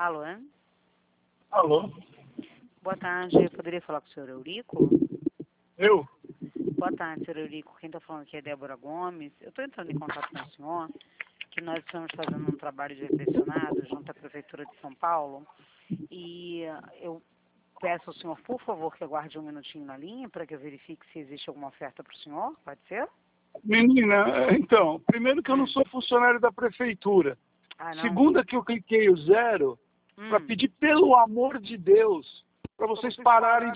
Alô, hein? Alô? Boa tarde, eu poderia falar com o senhor Eurico? Eu? Boa tarde, senhor Eurico. Quem está falando aqui é Débora Gomes. Eu estou entrando em contato com o senhor, que nós estamos fazendo um trabalho de recepcionado junto à Prefeitura de São Paulo. E eu peço ao senhor, por favor, que aguarde um minutinho na linha para que eu verifique se existe alguma oferta para o senhor. Pode ser? Menina, então, primeiro que eu não sou funcionário da prefeitura. Ah, não? Segunda que eu cliquei o 0 para pedir, pelo amor de Deus, para vocês pararem de